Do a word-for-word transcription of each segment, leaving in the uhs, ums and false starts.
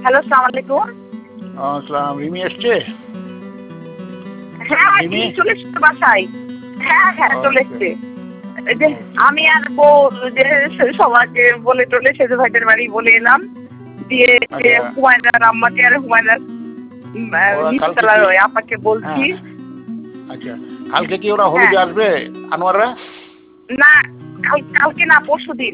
Hello, আসসালামু আলাইকুম। আসসালাম। রিমি এসছে? হ্যাঁ, রিমি চলে এসছে বাসায়। হ্যাঁ হ্যাঁ চলে আচ্ছা এসছে। এই যে আমি আর বউ যে সবাইকে বলে টলে সেজু ভাইদের বাড়ি বলে এলাম। দিয়ে যে আচ্ছা হুমায়ুনার আম্মাকে আর হুমায়ুনার ওরা কালকে নিচতলার কি ওই আপাকে বলছি। হ্যাঁ আচ্ছা কালকে কি ওরা হ্যাঁ হলুদে আসবে আনোয়াররা? না, কাল কালকে না, পরশু দিন।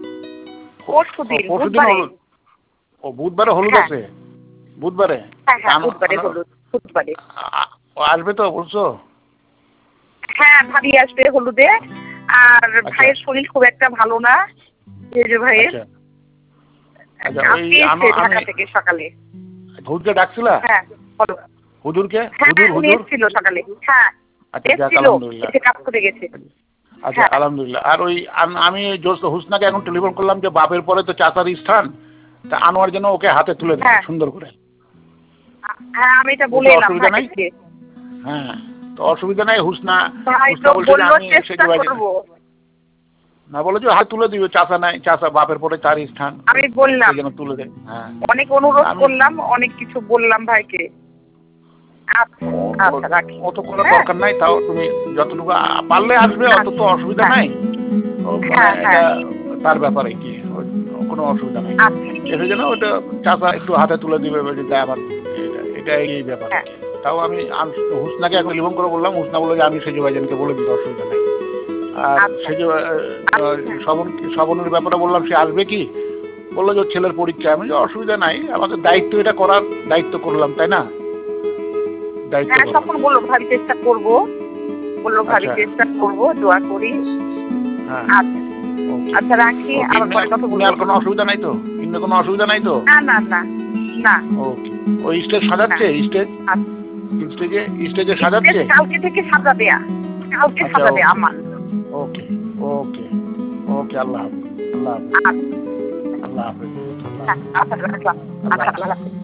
পরশু দিন পরশু দিন বুধবারে। হলুদ। ও বুধবারে হলুদ হ্যাঁ আছে? বুধবারে হ্যাঁ তা হ্যাঁ আনো- বুধবারে আনো- হলুদ, বুধবারে। আ- ও আসবে তো বলছো? হ্যাঁ ভাবি আসবে হলুদে। আর আচ্ছা ভাইয়ের শরীর খুব একটা ভালো না, সেজু ভাইয়ের। আচ্ছা আচ্ছা ওই আজকে আনো এসছে আমি ঢাকা থেকে সকালে। হুজুরকে ডাকছিলা? হ্যাঁ বলো। হুজুরকে হ্যাঁ হুজুর উনি হুজুর এসেছিল সকালে। হ্যাঁ আচ্ছা যাক এসেছিল, আলহামদুলিল্লাহ। এসে কাজ করে গেছে। আচ্ছা হ্যাঁ আলহামদুলিল্লাহ। আর ওই আম- আমি জোস হুসনাকে এখন টেলিফোন করলাম যে বাপের পরে তো চাচার স্থান, তা আনোয়ার যেন ওকে হাতে তুলে দেয় হ্যাঁ সুন্দর করে। হ্যাঁ আমি এটা বলে ওতে এলাম অসুবিধা নাই? ভাইকে। হ্যাঁ তো অসুবিধা নাই। হুসনা ভাই হুসনা তো বলছে যে বললো আমি চেষ্টা সেজে ভাই করবো। না বলে যে হাত তুলে দিবে, চাচা নাই, চাচা বাপের পরে তার স্থান, আমি সে বললাম, যেন তুলে দেয়। হ্যাঁ অনেক অনুরোধ আমি করলাম, অনেক কিছু বললাম ভাইকে। আচ্ছা ও- আচ্ছা রাখি। অত করার হ্যাঁ দরকার নাই, তাও তুমি যতটুকু আ- পারলে আসবে, অত তো আচ্ছা অসুবিধা হ্যাঁ নাই। ও মানে হ্যাঁ এটা হ্যাঁ তার ব্যাপারে কি ও- কোনো অসুবিধা নাই। আচ্ছা এসে যেন ওটা চাচা একটু হাতে তুলে দিবে, বলে যে আমার এটা এটা এই ব্যাপার আর হ্যাঁ কি। তাও আমি আম- হুসনাকে এখন টেলিফোন করে বললাম, হুসনা বললো যে আমি সেজু ভাইজানকে বলে দিতে অসুবিধা নাই। আর আচ্ছা সেজু আচ্ছা শ্রবণ শ্রবণের ব্যাপারে বললাম, সে আসবে কি? বললো যে ওর ছেলের পরীক্ষা। আমি যে অসুবিধা নাই, আমাদের দায়িত্ব এটা করার, দায়িত্ব করলাম তাই না, দায়িত্ব হ্যাঁ করলাম। তখন বললো ভাবি চেষ্টা করবো, বললো ভাবি আচ্ছা চেষ্টা করবো, দোয়া করি। হ্যাঁ আচ্ছা ওকে আচ্ছা রাখি, ওকে। আবার ইমনি পরে কথা ইমনি বলবো। আর কোনো অসুবিধা নাই তো? ইমনি কোনো অসুবিধা নাই তো? না না না না ওকে। ওই স্টেজ না সাজাচ্ছে? স্টেজ আচ্ছা স্টেজে স্টেজে স্টেজ সাজাচ্ছে? কালকে থেকে সাজা দেয়া, কালকে আচ্ছা সাজা দেয়া ওকে আমার। ওকে ওকে ওকে। আল্লাহ হাফেজ। আল্লাহ হাফেজ। আচ্ছা আল্লাহ হাফেজ। আল্লাহ আচ্ছা রাখলাম। আল্লাহ আচ্ছা হাফেজ। আল্লাহ হাফেজ।